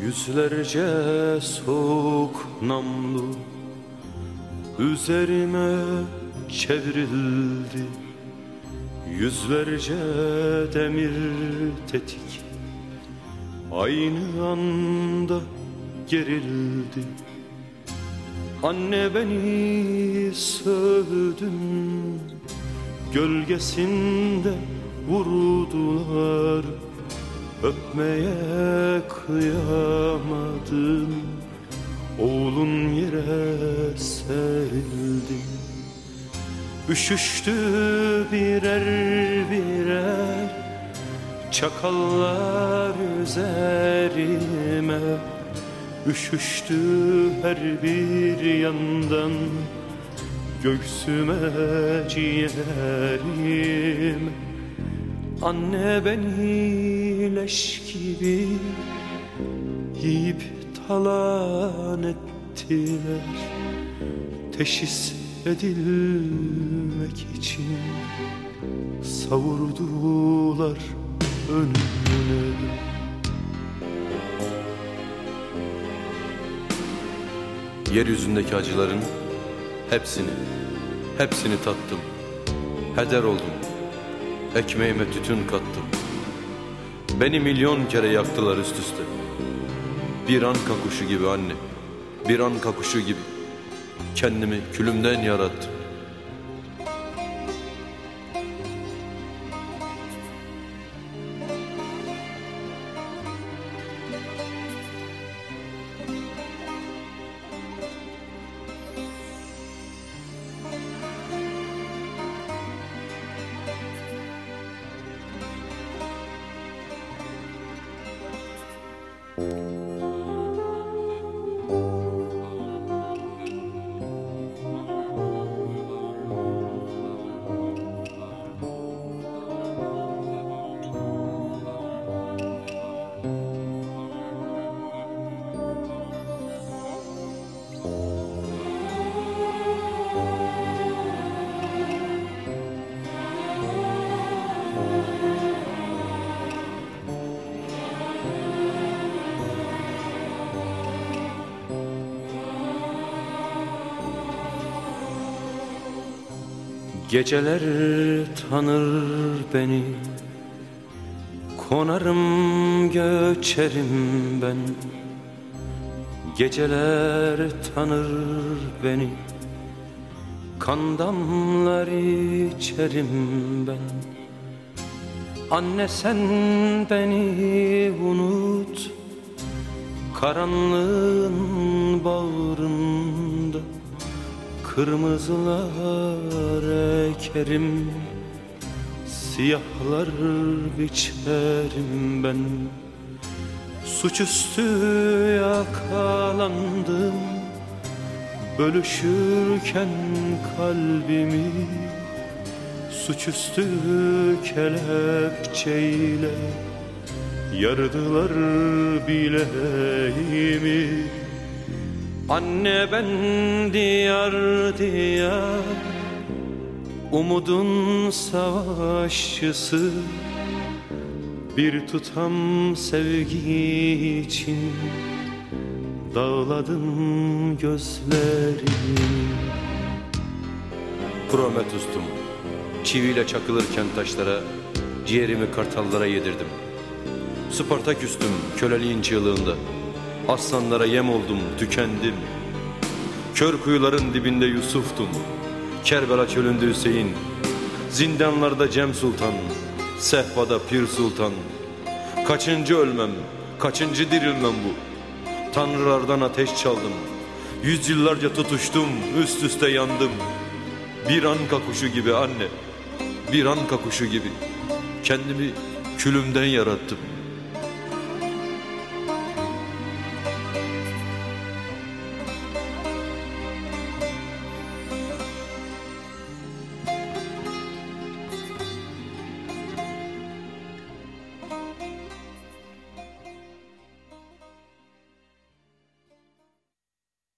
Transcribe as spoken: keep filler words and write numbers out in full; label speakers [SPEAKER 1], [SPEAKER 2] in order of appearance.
[SPEAKER 1] Yüzlerce soğuk namlu üzerime çevrildi. Yüzlerce demir tetik aynı anda gerildi. Anne beni sövdün, gölgesinde vurdular. Öpmeye kıyamadım, oğlun yere serildi. Üşüştü birer birer çakallar üzerime. Üşüştü her bir yandan göğsüme, ciğerime. Anne beni leş gibi yiyip talan ettiler. Teşhis edilmek için savurdular önüne. Yeryüzündeki acıların hepsini, hepsini tattım. Heder oldum, ekmeğime tütün kattım. Beni milyon kere yaktılar üst üste. Bir anka kuşu gibi anne, bir anka kuşu gibi kendimi külümden yarattım. Geceler tanır beni, konarım göçerim ben. Geceler tanır beni, kan damlar içerim ben. Anne sen beni unut, karanlığın bağrında kırmızılar ekerim, siyahlar biçerim ben. Suçüstü yakalandım, bölüşürken kalbimi. Suçüstü kelepçeyle yardılar bileğimi. Anne ben diyar diyar umudun savaşçısı, bir tutam sevgi için dağladım gözlerimi. Prometheus'tum, çiviyle çakılırken taşlara, ciğerimi kartallara yedirdim. Spartaküstüm köleliğin çığlığında, aslanlara yem oldum, tükendim. Kör kuyuların dibinde Yusuf'tum, Kerbela çölünde Hüseyin, zindanlarda Cem Sultan, sehpada Pir Sultan. Kaçıncı ölmem, kaçıncı dirilmem bu? Tanrılardan ateş çaldım, yüzyıllarca tutuştum, üst üste yandım. Bir anka kuşu gibi anne, bir anka kuşu gibi kendimi külümden yarattım.